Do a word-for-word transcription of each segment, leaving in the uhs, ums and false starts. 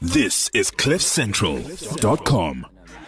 This is cliff central dot com.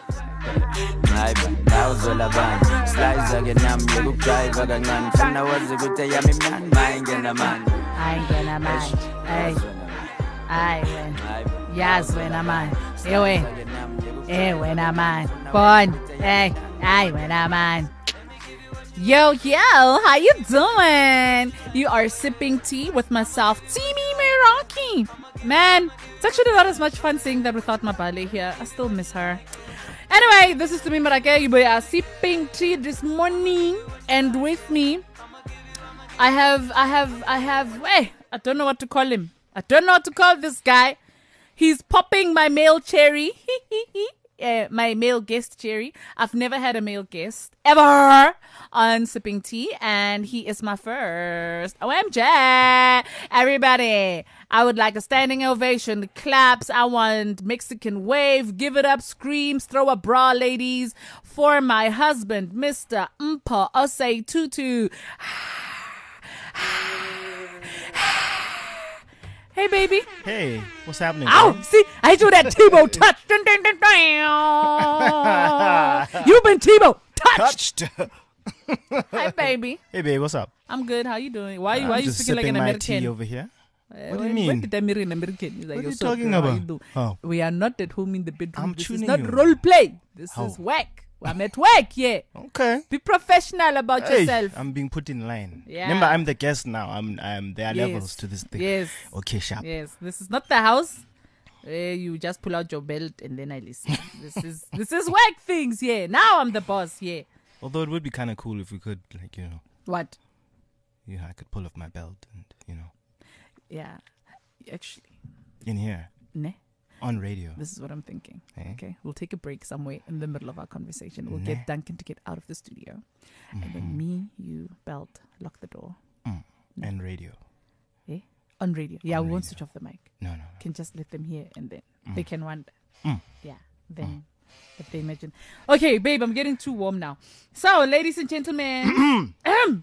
Yes, when I'm on. Hey, hey, when I'm on. Born. Hey, hey, when I'm on. Yo, yo, how you doing? You are sipping tea with myself, Timmy Meraki. Man, it's actually not as much fun seeing that without my Bali here. I still miss her. Anyway, this is Timmy Meraki. We are sipping tea this morning, and with me, I have, I have, I have. Hey, I don't know what to call him. I don't know what to call this guy. He's popping my male cherry. Uh, my male guest cherry. I've never had a male guest ever on Sipping Tea, and he is my first. O M J, everybody! I would like a standing ovation, claps. I want Mexican wave, give it up, screams, throw a bra, ladies, for my husband, Mister Mpho Osei Tutu. Hey, baby. Hey, what's happening? Ow! Bro? See, I do that Tebow touch. Dun, dun, dun, dun. You've been Tebow touched. Touched. Hi, baby. Hey, babe, what's up? I'm good. How you doing? Why, I'm why are you just speaking like an sipping my American? tea over here. Uh, What do you when- mean? When did I marry an American? He's like, What are "Yo, you sup, talking girl, how about? you do?" Oh. We are not at home in the bedroom. I'm this is tuning not you. role play. This How? is work. I'm at work, yeah. Okay. Be professional about Hey, yourself. I'm being put in line. Yeah. Remember, I'm the guest now. I'm. I'm. There are Yes. levels to this thing. Yes. Okay, sharp. Yes. This is not the house. Uh, you just pull out your belt and then I listen. this is this is work things, yeah. Now I'm the boss, yeah. Although it would be kind of cool if we could, like, you know, What? yeah, I could pull off my belt and, you know, Yeah. Actually, in here ne? on radio. This is what I'm thinking. Eh? Okay, we'll take a break somewhere in the middle of our conversation. We'll Nah. get Duncan to get out of the studio, and then me, you, Belt, lock the door. Mm. And radio. Eh? On radio. Yeah, On we won't radio. switch off the mic. No, no, no. Can just let them hear, and then they can wonder. Mm. Yeah. Then. If they imagine. Okay, babe, I'm getting too warm now. So, ladies and gentlemen,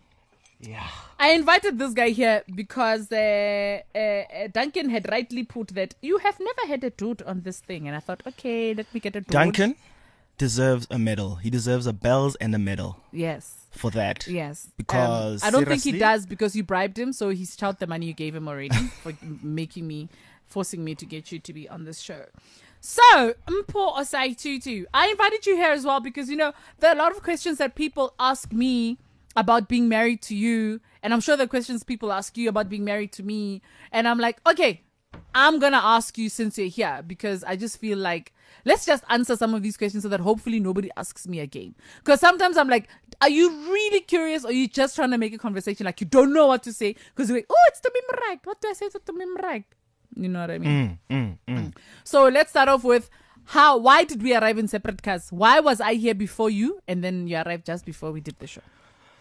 Yeah. I invited this guy here because uh, uh, uh, Duncan had rightly put that you have never had a dude on this thing. And I thought, okay, let me get a dude. Duncan deserves a medal. He deserves a bells and a medal Yes. for that. Yes. Because Um, I don't think he seriously? does because you bribed him. So he's out the money you gave him already for making me, forcing me to get you to be on this show. So, Mpho Osei Tutu, I invited you here as well because, you know, there are a lot of questions that people ask me about being married to you. And I'm sure the questions people ask you about being married to me. And I'm like, okay, I'm going to ask you since you're here because I just feel like, let's just answer some of these questions so that hopefully nobody asks me again. Because sometimes I'm like, are you really curious or are you just trying to make a conversation like you don't know what to say? Because you're like, oh, it's to Mimrag. What do I say to Mimrag? You know what I mean? Mm, mm, mm. So let's start off with how, why did we arrive in separate cars? Why was I here before you and then you arrived just before we did the show?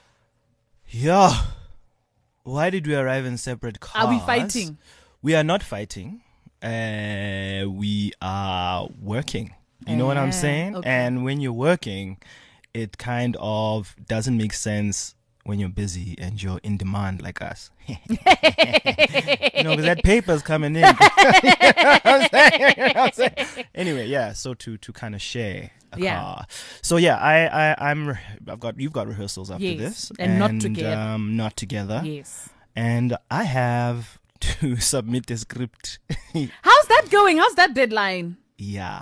Yeah. Why did we arrive in separate cars? Are we fighting? We are not fighting. Uh, we are working. You know what I'm Ah, saying? okay. And when you're working, it kind of doesn't make sense when you're busy and you're in demand like us. you know, because that paper's coming in. You know what I'm saying? You know what I'm saying? Anyway, yeah. So to to kind of share a Yeah. car. So yeah, I I I'm re- I've got you've got rehearsals after Yes, this, and not together. Um, not together. Yes. And I have to submit a script. How's that going? How's that deadline? Yeah.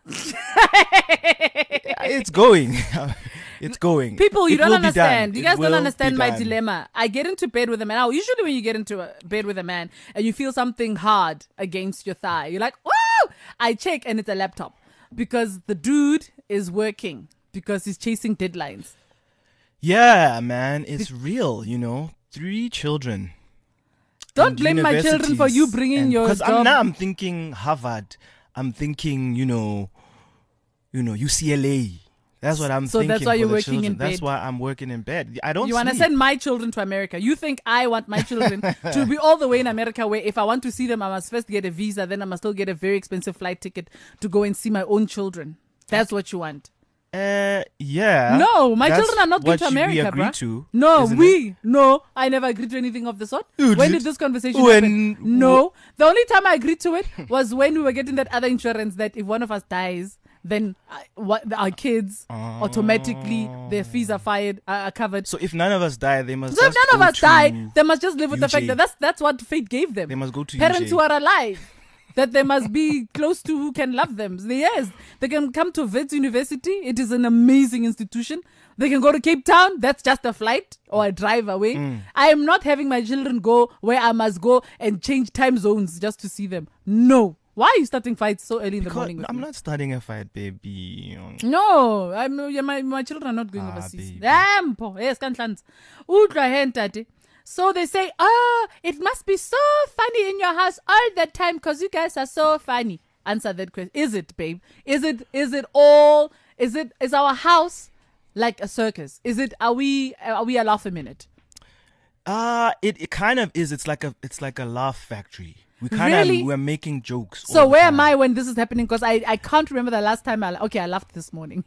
It's going. It's going. People, you It don't will be understand. done. You It guys don't will understand be my done. dilemma. I get into bed with a man. Now, usually when you get into a bed with a man and you feel something hard against your thigh, you're like, whoa! I check and it's a laptop because the dude is working because he's chasing deadlines. Yeah, man, it's real, you know. Three children. Don't and blame my children for you universities. bringing And- your 'cause job. I'm now I'm thinking Harvard. I'm thinking, you know, you know, U C L A. That's what I'm So thinking. that's why for you're the working in children. That's bed. why I'm working in bed. I don't You want to sleep. send my children to America. You think I want my children to be all the way in America where if I want to see them, I must first get a visa. Then I must still get a very expensive flight ticket to go and see my own children. That's what you want. Uh, yeah. No, my That's children are not going what to you- America, we agreed bruh. to. No, isn't we it? no. I never agreed to anything of the sort. You When did. did this conversation When- happen? No, the only time I agreed to it was when we were getting that other insurance that if one of us dies, then uh, what our kids automatically their fees are fired uh, are covered. So if none of us die, they must. So if just none of go us die, to- they must just live with the fact U J. that that's that's what fate gave them. They must go to Parents U J. who are alive. That they must be close to who can love them. Yes, they can come to Wits University. It is an amazing institution. They can go to Cape Town. That's just a flight or a drive away. Mm. I am not having my children go where I must go and change time zones just to see them. No. Why are you starting fights so early in the Because morning? with I'm me? not starting a fight, baby. No, I'm yeah, my my children are not going Ah, overseas. baby. Damn, po. Yes, kanhlanzi. Udla hen tate. So they say, oh, it must be so funny in your house all the time because you guys are so funny. Answer that question. Is it, babe? Is it? Is it all? Is it? Is our house like a circus? Is it? Are we? Are we a laugh a minute? Ah, uh, it, it kind of is. It's like a it's like a laugh factory. We kind Really? of we're making jokes. So all the where time. am I when this is happening? Because I, I can't remember the last time I okay I laughed this morning,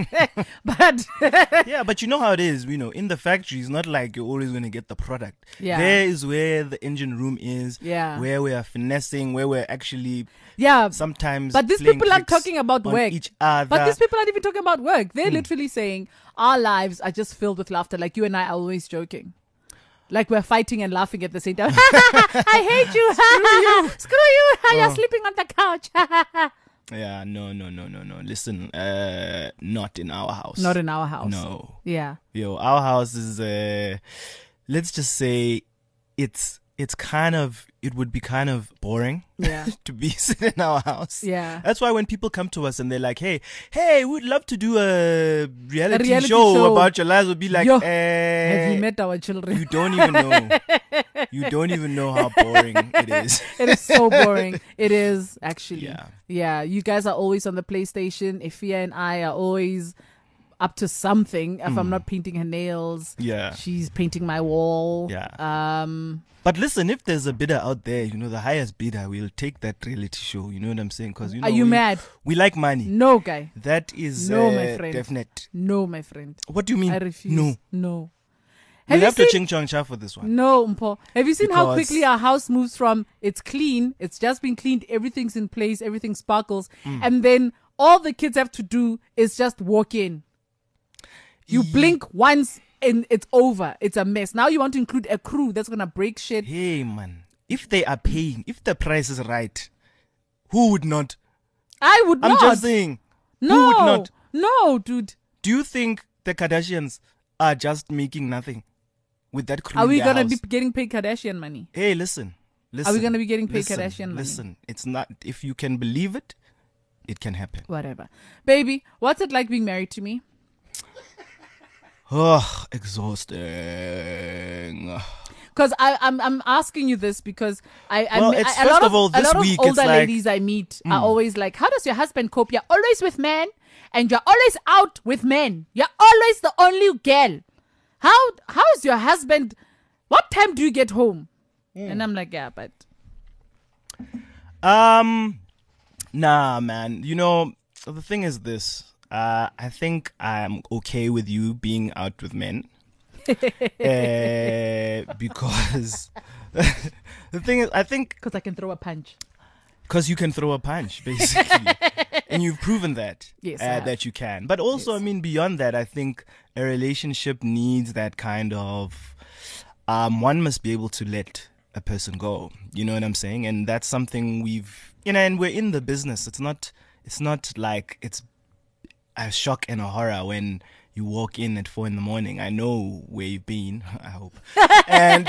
but Yeah, but you know how it is. You know, in the factory, it's not like you're always going to get the product. Yeah. There is where the engine room is. Yeah. Where we are finessing. Where we're actually yeah. sometimes. But these playing people are tricks talking about on work. each other. But these people aren't even talking about work. Hmm. They're literally saying our lives are just filled with laughter. Like you and I are always joking. Like we're fighting and laughing at the same time. I hate you. Screw you. Screw you. You're Oh. sleeping on the couch. Yeah, no, no, no, no, no. Listen, uh, not in our house. Not in our house. No. Yeah. Yo, our house is, uh, let's just say it's, it's kind of, it would be kind of boring Yeah. to be sitting in our house. Yeah. That's why when people come to us and they're like, hey, hey, we'd love to do a reality, reality show, show. about your lives, we'll be like, Yo, eh, Have you met our children? you don't even know. You don't even know how boring it is. It is so boring. It is actually. Yeah. Yeah. You guys are always on the PlayStation. Ifia and I are always up to something. If I'm not painting her nails, Hmm. Yeah. she's painting my wall. Yeah. Um. But listen, if there's a bidder out there, you know, the highest bidder will take that reality show. You know what I'm saying? Because you know, Are you we, mad? we like money. No, guy. That is No, uh, my friend. definite. No, my friend. What do you mean? I refuse. No. No. We Have you have to seen? ching chong cha for this one. No, Mpo. Have you seen how Because- quickly our house moves from it's clean, it's just been cleaned, everything's in place, everything sparkles, Mm. and then all the kids have to do is just walk in. You Ye- blink once and it's over. It's a mess. Now you want to include a crew that's gonna break shit. Hey, man. If they are paying, if the price is right, who would not? I would I'm not. just saying. no, Who would not? no, dude. Do you think the Kardashians are just making nothing with that crew Are in we their gonna house? be getting paid Kardashian money? Hey, listen. Listen. Are we gonna be getting paid listen, Kardashian money? Listen, it's not. If you can believe it, it can happen. Whatever, baby. What's it like being married to me? Oh, exhausting. Because I'm I'm asking you this because I I Well, I- it's a lot first of all, a this lot week of it's older like- ladies I meet are always like, how does your husband cope? You're always with men and you're always out with men. You're always the only girl. How how is your husband? What time do you get home? And I'm like, yeah, but Um, nah, man. You know, the thing is this. Uh, I think I'm okay with you being out with men. uh, because the thing is, I think because I can throw a punch. because you can throw a punch, basically. And you've proven that, Yes, I uh, have. that you can. But also, Yes. I mean, beyond that, I think a relationship needs that kind of, um, one must be able to let a person go. You know what I'm saying? And that's something we've, you know, and we're in the business. It's not, it's not like it's a shock and a horror when you walk in at four in the morning. I know where you've been, I hope. And,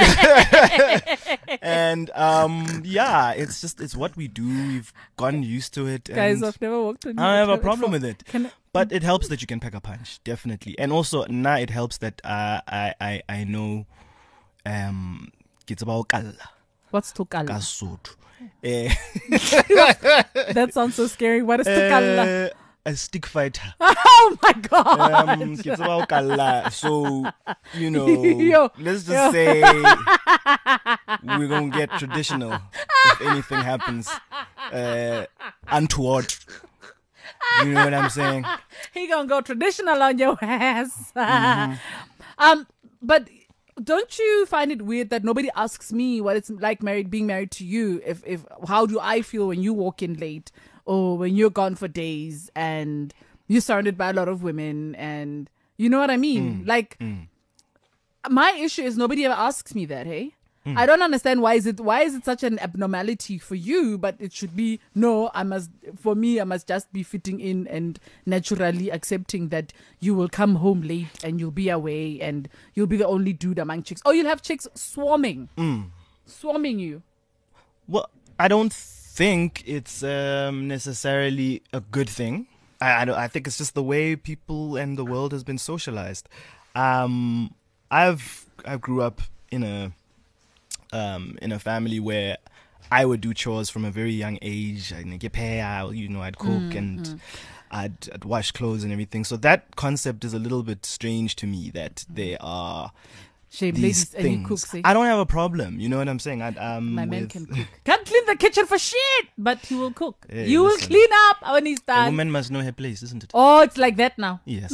and, um, yeah, it's just, it's what we do. We've gotten used to it. Guys, and I've never walked on. I don't have a at problem four. with it. Can I- But it helps that you can pack a punch, definitely. And also, now it helps that uh, I, I, I know, um, it's about kala, What's tukala? kasuthu. Eh, That sounds so scary. What is tukala? uh, a stick fighter. Oh my god! Um, it's about kala. So, you know, Yo, let's just yo. say we're going to get traditional if anything happens uh, untoward. You know what I'm saying? he gonna go traditional on your ass. Mm-hmm. um, but don't you find it weird that nobody asks me what it's like married, being married to you? If if how do I feel when you walk in late, or when you're gone for days and you're surrounded by a lot of women, and you know what I mean? Mm. Like, Mm. my issue is nobody ever asks me that. Hey. Mm. I don't understand why is it why is it such an abnormality for you, but it should be no. I must for me I must just be fitting in and naturally accepting that you will come home late and you'll be away and you'll be the only dude among chicks. Oh, you'll have chicks swarming, Mm. swarming you. Well, I don't think it's um, necessarily a good thing. I I, don't, I think it's just the way people and the world has been socialized. Um, I've I grew up in a um, in a family where I would do chores from a very young age. I'd get pay, you know, I'd cook Mm, and mm. I'd, I'd wash clothes and everything. So that concept is a little bit strange to me, that there are Shame, these ladies, and he things. cooks. Eh? I don't have a problem. You know what I'm saying? I, um, My man with- can cook. Can't clean the kitchen for shit, but he will cook. Hey, you will listen. clean up when he's A done. woman must know her place, isn't it? Oh, it's like that now. Yes.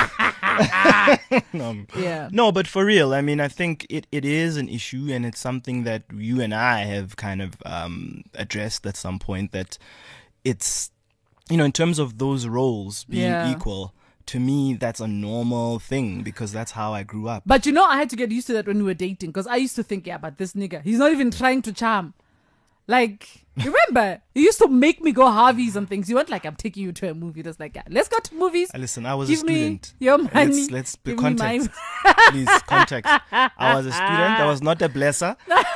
no, Yeah. no, but for real, I mean, I think it, it is an issue, and it's something that you and I have kind of um, addressed at some point, that it's, you know, in terms of those roles being Yeah. equal, to me, that's a normal thing because that's how I grew up. But you know, I had to get used to that when we were dating, because I used to think, yeah, but this nigga, he's not even trying to charm. Like, remember, he used to make me go Harvey's and things. You weren't like, I'm taking you to a movie. Just like, yeah, let's go to movies. Uh, Listen, I was Give a me student. your money. Let's, let's be Give me my- context. Please, context. I was a student. I was not a blesser.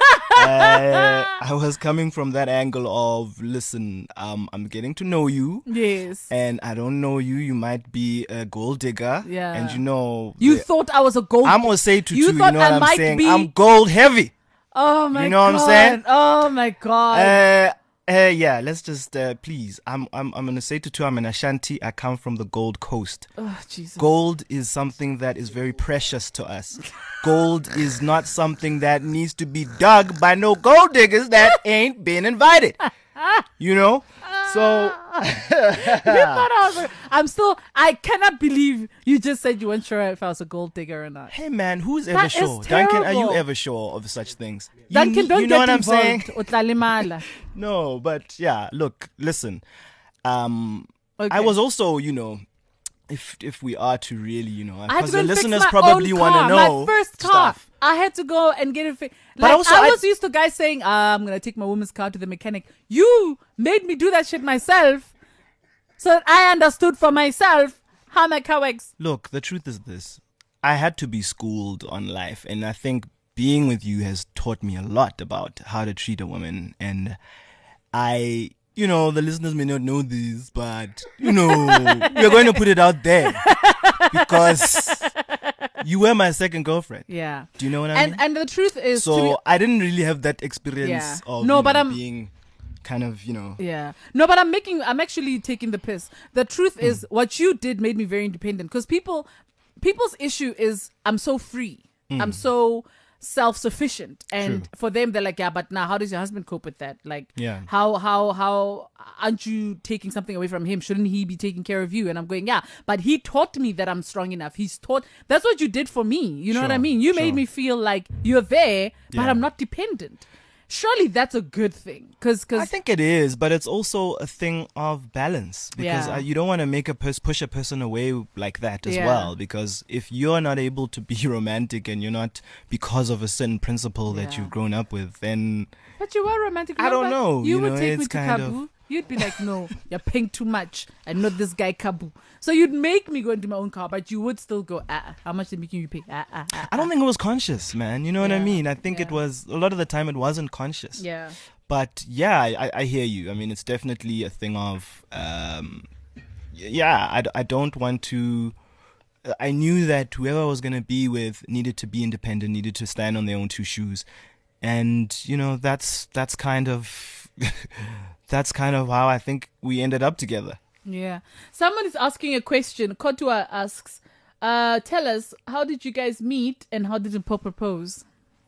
Uh, I was coming from that angle of, listen, um, I'm getting to know you. Yes. And I don't know you. You might be a gold digger. Yeah. And you know, You the- thought I was a gold. I'm gonna say to You you, you thought know I what I'm might saying? be- I'm gold heavy. Oh my god. You know what I'm saying? Oh my god. Uh, uh, yeah. Let's just uh, please. I'm I'm I'm gonna say to two. I'm an Ashanti. I come from the Gold Coast. oh Jesus. Gold is something that is very precious to us. Gold is not something that needs to be dug by no gold diggers that ain't been invited. You know? So You thought I was a, I'm still. I cannot believe you just said you weren't sure if I was a gold digger or not. hey man, who's ever That is sure? Duncan, are you terrible. ever sure of such things? You, Duncan, don't you know get what I'm involved. saying? Utlalimala. No, but yeah, look, listen. Um Okay. I was also, you know, if if we are to really, you know, I had because to go the and fix listeners my probably own want to car, know my first car. stuff. I had to go and get it fixed. But Like, also I I- was used to guys saying, ah, "I'm gonna take my woman's car to the mechanic." You made me do that shit myself, so that I understood for myself how my car works. Look, the truth is this. I had to be schooled on life, and I think being with you has taught me a lot about how to treat a woman. And I, you know, the listeners may not know this, but, you know, we're going to put it out there because you were my second girlfriend. Yeah. Do you know what I And mean? and the truth is, to So be- I didn't really have that experience Yeah. of No, you but know, I'm- being kind of, you know. yeah. No, but I'm making, I'm actually taking the piss. The truth Hmm. is, what you did made me very independent, because people, people's issue is I'm so free. I'm so self-sufficient, and Hmm. True. for them they're like, yeah, but now how does your husband cope with that? Like, Yeah. how how how aren't you taking something away from him? Shouldn't he be taking care of you? And I'm going, yeah, but he taught me that I'm strong enough. He's taught, that's what you did for me. You know what I Sure, mean? You made sure. me feel like you're there, but Yeah. I'm not dependent. Surely that's a good thing, because I think it is, but it's also a thing of balance, because Yeah. uh, you don't want to make a pers- push a person away like that as Yeah. well. Because if you're not able to be romantic and you're not, because of a certain principle that Yeah. you've grown up with, then But you were romantic. I don't remember? know, You, you would know, take me it's to kind Kabu. of- You'd be like, no, you're paying too much. I know this guy Kabu. So you'd make me go into my own car, but you would still go, ah, how much they making you pay? Ah, ah, ah, I don't think it was conscious, man. You know what I Yeah, mean? I think it yeah. was, a lot of the time it wasn't conscious. Yeah. But yeah, I, I hear you. I mean, it's definitely a thing of, um, yeah, I, I don't want to. I knew that whoever I was going to be with needed to be independent, needed to stand on their own two shoes. And, you know, that's that's kind of that's kind of how I think we ended up together. Yeah. Someone is asking a question. Kotua asks, uh, tell us, how did you guys meet and how did Paul propose?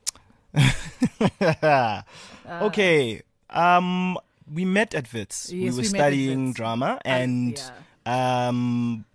Okay. Um, we met at Wits. Yes, we were we met at studying Wits. drama, Uh, and um,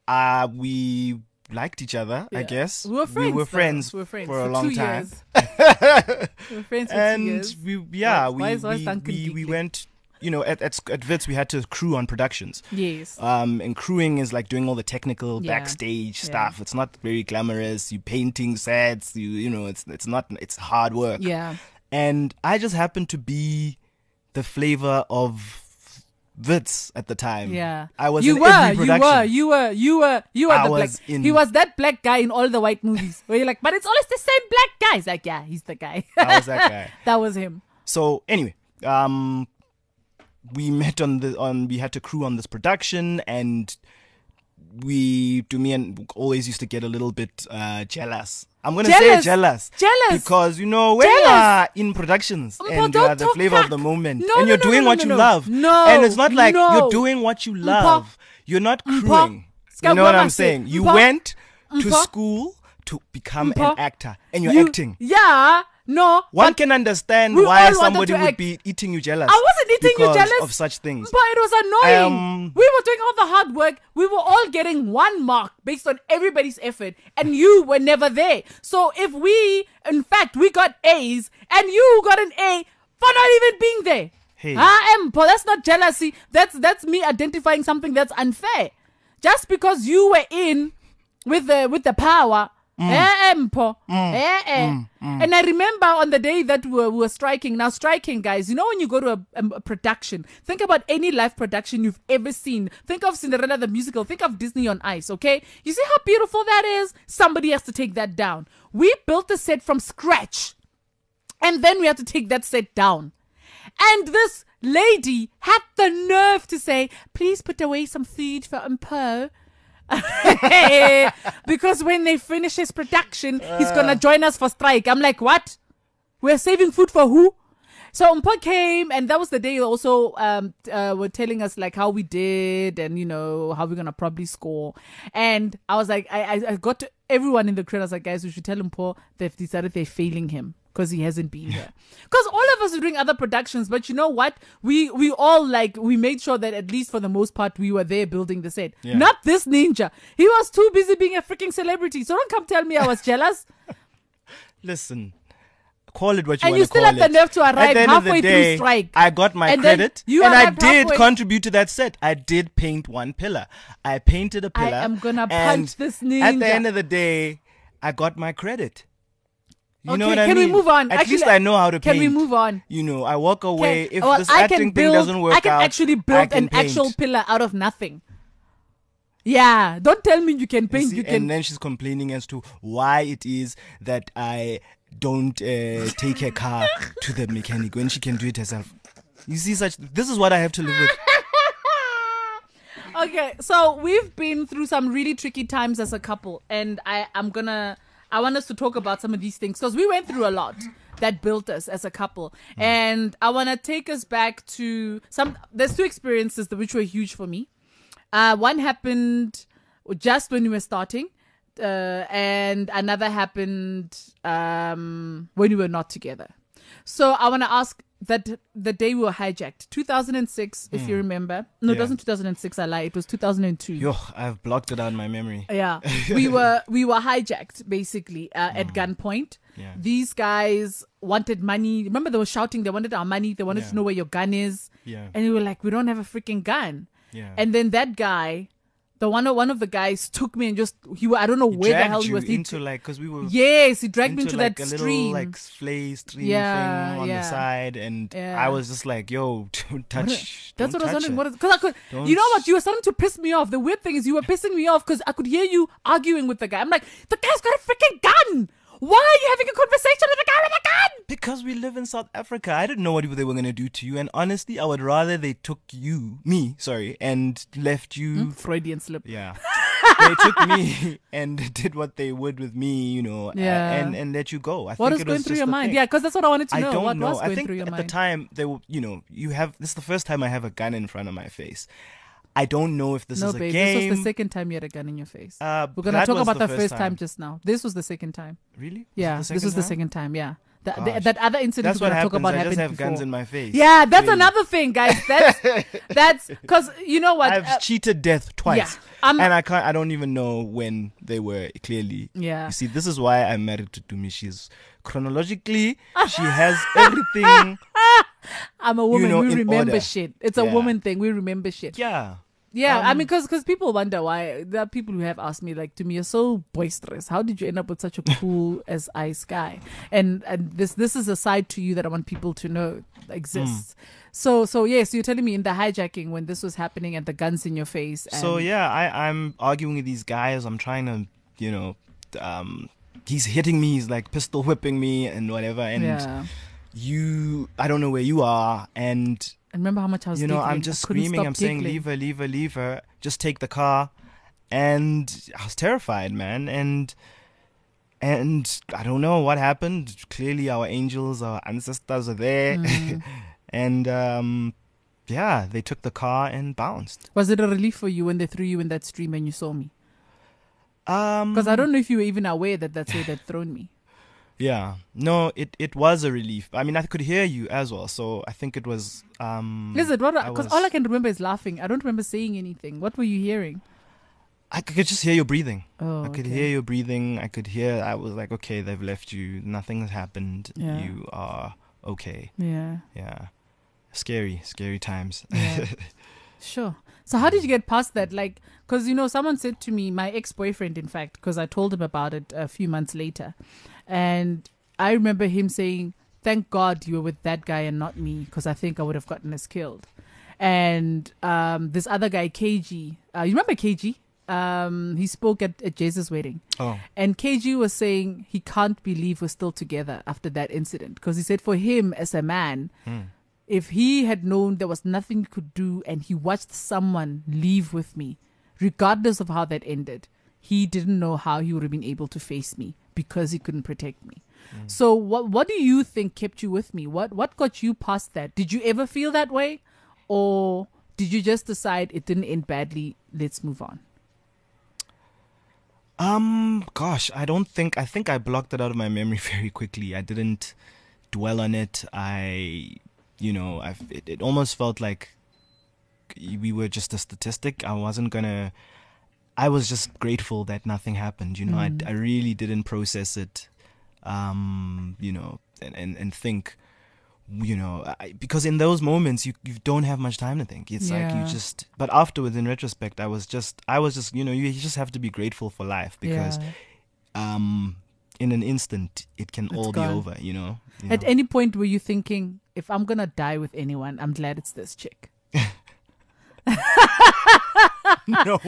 uh, we liked each other, I Yeah. guess. We were friends. We were though. friends, We were friends for a for long two time. Years. we were friends for And two years. we, yeah, Why- we, why is- why is we, Duncan we, we giggling? went, you know, at, at, at Wits, we had to crew on productions. Yes. Um, and crewing is like doing all the technical Yeah. backstage Yeah. stuff. It's not very glamorous. You painting sets. You you know, it's it's not. It's hard work. Yeah. And I just happened to be the flavor of Wits at the time. Yeah. I was You in were, every you production. were, you were, you were, you were I the black. was in- He was that black guy in all the white movies. Where you're like, but it's always the same black guy. He's like, yeah, he's the guy. I was that guy. That was him. So anyway, um, we met on the on. We had to crew on this production, and we, to me, and always used to get a little bit uh, jealous. I'm gonna Jealous. say jealous, Jealous. because you know when you Jealous. are in productions Mpo, and you don't are the talk flavor of back. the moment, No, and no, you're no, doing no, what no, you no. love, No, and it's not like no. you're doing what you love. You're not crewing. Ska You know what bua I'm mase. saying? You Mpo. went to Mpo. school to become Mpo. an actor, and you're You- acting. Yeah. No. One but can understand we why all wanted somebody to would act. be eating you jealous. I wasn't eating you because jealous. of such things. But it was annoying. Um, we were doing all the hard work. We were all getting one mark based on everybody's effort, and you were never there. So if we, in fact, we got A's and you got an A for not even being there, Hey. I am. But that's not jealousy. That's that's me identifying something that's unfair. Just because you were in with the with the power. Mm. Eh, mpo. Eh, eh. And I remember on the day that we were, we were striking. Now, striking, guys, you know when you go to a, a, a production, think about any live production you've ever seen. Think of Cinderella the musical. Think of Disney on Ice, okay? You see how beautiful that is? Somebody has to take that down. We built the set from scratch. And then we had to take that set down. And this lady had the nerve to say, please put away some food for Mpo. Because when they finish his production, he's gonna join us for strike. I'm like, what? We're saving food for who? So Mpo came, and that was the day also um uh, were telling us like how we did, and you know how we're gonna probably score. And I was like, I I, I got to everyone in the crowd. I was like, guys, we should tell Mpo they've decided they're failing him because he hasn't been here. Because all of us are doing other productions, but you know what? We we all like we made sure that at least for the most part we were there building the set. Yeah. Not this ninja. He was too busy being a freaking celebrity. So don't come tell me I was jealous. Listen, call it what you And want you to still call had the it. nerve to At arrive the end of the halfway through day, strike. I got my And then credit, you and I arrived did halfway. contribute to that set. I did paint one pillar. I painted a I pillar. am gonna and punch this At ninja. the end of the day, I got my credit. You know Okay, what I can we mean? move on? At Actually, least I know how to can paint. we move on? You know, I walk away. Okay, If well, this I acting can thing build, doesn't work I can out, actually I build can an paint. actual pillar out of nothing. Yeah, don't tell me you can You paint. see, You can. And then she's complaining as to why it is that I don't uh, take her car to the mechanic when she can do it herself. You see, such. This is what I have to live with. Okay, so we've been through some really tricky times as a couple, and I, I'm gonna, I want us to talk about some of these things because we went through a lot that built us as a couple, and I want to take us back to some. There's two experiences that which were huge for me. Uh, one happened just when we were starting, uh, and another happened um, when we were not together. So I want to ask that the day we were hijacked, two thousand six, if you remember. No, it Yeah. wasn't two thousand six. I lie. It was two thousand two. Yo, I've blocked it out in my memory. Yeah, we were we were hijacked basically uh, at gunpoint. Yeah. These guys wanted money. Remember, they were shouting. They wanted our money. They wanted Yeah. to know where your gun is. Yeah. And we were like, we don't have a freaking gun. Yeah. And then that guy, the one of one of the guys, took me and just he. wa- I don't know He where the dragged hell he you was. He into like because we were yes, he dragged me into into like that a stream. little like flay stream Yeah, thing on yeah. the side, and Yeah. I was just like, "Yo, don't touch." That's don't what I was touch wondering. her. What is because I could, Don't you know what? sh- You were starting to piss me off. The weird thing is, you were pissing me off because I could hear you arguing with the guy. I'm like, the guy's got a freaking gun. Why are you having a conversation with a guy with a gun? Because we live in South Africa. I didn't know what they were going to do to you. And honestly, I would rather they took you, me, sorry, and left you. Freudian slip. Yeah. They took me and did what they would with me, you know, Yeah. and, and let you go. I What think was it going was through just your the mind? thing. Yeah, because that's what I wanted to I know. don't what know. was I going think through your at mind? the time, they were, you know, you have, this is the first time I have a gun in front of my face. I don't know if this no, is a babe, game. this was the second time you had a gun in your face. Uh, We're gonna that talk was about the the first first time. time. just now. This was the second time. Really? Was it Yeah, the this was the time? second time. Yeah, The, the, Gosh. that other incident That's we're what gonna talk happens. about I just happened have guns before. in my face. Yeah, that's Clearly. another thing, guys. That's that's because you know what? I've uh, cheated death twice, yeah, I'm- and I can't. I don't even know when they were. Clearly, Yeah. You see, this is why I'm married to Tumi. She's chronologically, she has everything. I'm a woman. know, we in remember order. shit. It's a Yeah. woman thing. We remember shit. Yeah, Yeah, I Um, mean, because people wonder why. There are people who have asked me, like, to me, you're so boisterous. How did you end up with such a cool as ice guy? And and this this is a side to you that I want people to know exists. Hmm. So so yes, you're telling me in the hijacking when this was happening and the guns in your face. And So yeah, I, I'm arguing with these guys. I'm trying to, you know, um, he's hitting me. He's like pistol whipping me and whatever. And yeah. you, I don't know where you are. And And remember how much I was you know, giggling? I'm just I couldn't screaming. stop I'm saying, giggling. leave her, leave her, leave her. Just take the car. And I was terrified, man. And and I don't know what happened. Clearly, our angels, our ancestors are there. Mm. and um, yeah, they took the car and bounced. Was it a relief for you when they threw you in that stream and you saw me? Um, Because I don't know if you were even aware that that's where they'd thrown me. Yeah. No, it, it was a relief. I mean, I could hear you as well. So I think it was. Um, Is it? I Because was- all I can remember is laughing. I don't remember saying anything. What were you hearing? I could just hear your breathing. Oh, I could okay. hear your breathing. I could hear. I was like, okay, they've left you. Nothing has happened. Yeah. You are okay. Yeah. Yeah. Scary, scary times. Yeah. Sure. So how did you get past that? Like, because, you know, someone said to me, my ex-boyfriend, in fact, because I told him about it a few months later. And I remember him saying, thank God you were with that guy and not me, because I think I would have gotten us killed. And um, this other guy, K G, uh, you remember K G? Um, he spoke at, at Jesus' wedding. Oh. And K G was saying he can't believe we're still together after that incident. Because he said for him as a man, Hmm. if he had known there was nothing he could do and he watched someone leave with me, regardless of how that ended, he didn't know how he would have been able to face me because he couldn't protect me. Hmm. So what what do you think kept you with me? What what got you past that? Did you ever feel that way? Or did you just decide it didn't end badly, let's move on? Um, gosh, I don't think, I think I blocked it out of my memory very quickly. I didn't dwell on it. I, you know, I, it, it almost felt like we were just a statistic. I wasn't gonna, I was just grateful that nothing happened. You know, Mm. I, I really didn't process it, um, you know, and, and, and think, you know, I, because in those moments you, you don't have much time to think. It's like Yeah. you just, but afterwards in retrospect, I was just, I was just, you know, you, you just have to be grateful for life because, Yeah. um, in an instant it can It's all gone. be over, you know. You At know? any point were you thinking, if I'm gonna die with anyone, I'm glad it's this chick? No,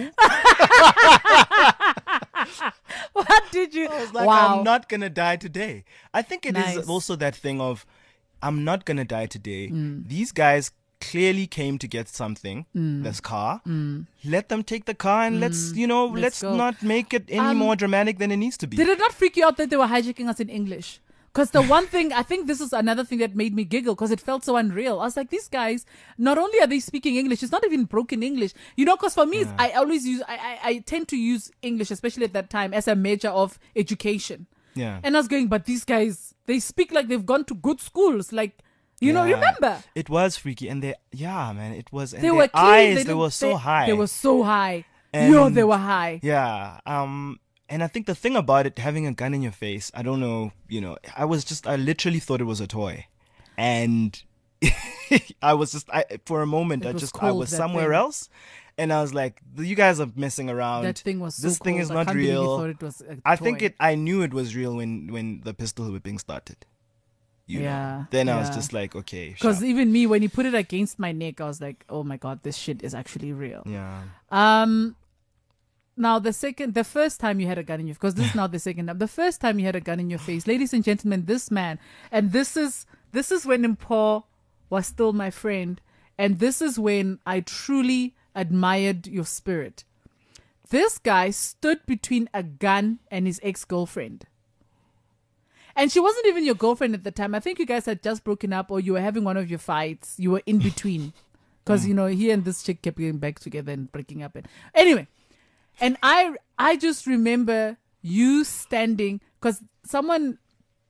What did you? I was like, wow. I'm not gonna die today. I think it is Nice. also that thing of, I'm not gonna die today. Mm. These guys clearly came to get something. This car. Let them take the car and let's, you know, Mm. Let's let's, go. not make it any Um, more dramatic than it needs to be. Did it not freak you out that they were hijacking us in English? Because the one thing, I think this is another thing that made me giggle because it felt so unreal. I was like, these guys, not only are they speaking English, it's not even broken English. You know, because for me, it's- I always use, I, I, I tend to use English, especially at that time, as a measure of education. Yeah. And I was going, but these guys, they speak like they've gone to good schools. Like, you know, Yeah. remember? It was freaky, and they, yeah, man, it was. And They their were clean. eyes, they, didn't- were so they- high. They were so high. And- Yo, they were high. Yeah. Um. And I think the thing about it, having a gun in your face, I don't know. You know, I was just, I literally thought it was a toy, and I was just, I for a moment, It I was just, I cold, was that somewhere thing. else, and I was like, you guys are messing around. That thing was so This thing cold. is I not can't believe you real. thought it was a I think toy. it. I knew it was real when when the pistol whipping started. You Yeah, know. Then I was yeah. just like, okay. Because sharp. even me, when he put it against my neck, I was like, oh my God, this shit is actually real. Yeah. Um, now the second, the first time you had a gun in your, because this is now the second time, the first time you had a gun in your face, ladies and gentlemen, this man, and this is, this is when Mpo was still my friend. And this is when I truly admired your spirit. This guy stood between a gun and his ex-girlfriend. And she wasn't even your girlfriend at the time. I think you guys had just broken up or you were having one of your fights. You were in between. Because, you know, he and this chick kept getting back together and breaking up. And anyway, and I I just remember you standing, because someone